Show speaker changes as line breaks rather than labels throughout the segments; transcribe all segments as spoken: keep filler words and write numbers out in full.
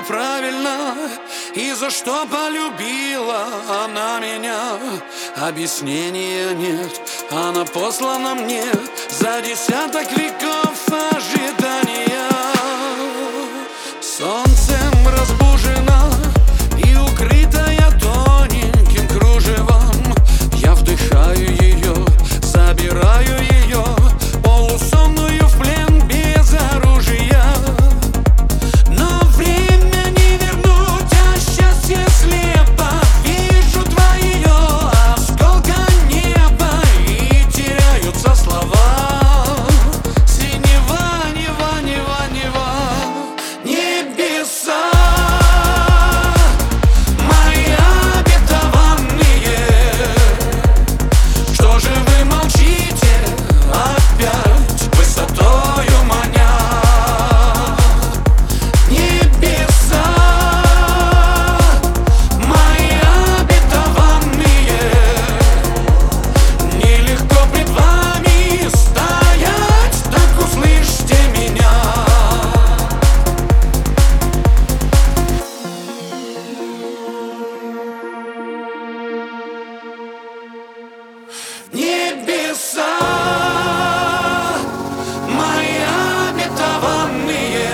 неправильно, и за что полюбила она меня? Объяснения нет, она послана мне за десяток веков ожидания. Солнцем разбужена и укрытая тоненьким кружевом, я вдыхаю ее, забираю ее, полусонную в плен без оружия. Но время не вернуть, а счастье слепо. Вижу твое осколка неба, и теряются слова. Синева, нева, нева, нева, небеса. Мои обетованные, что же вы молчите опять, высотою маня? Небеса, мои обетованные, нелегко пред вами стоять, так услышьте меня. Небеса, мои обетованные,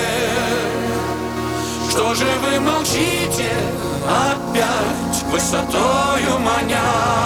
что же вы молчите опять, высотою маня?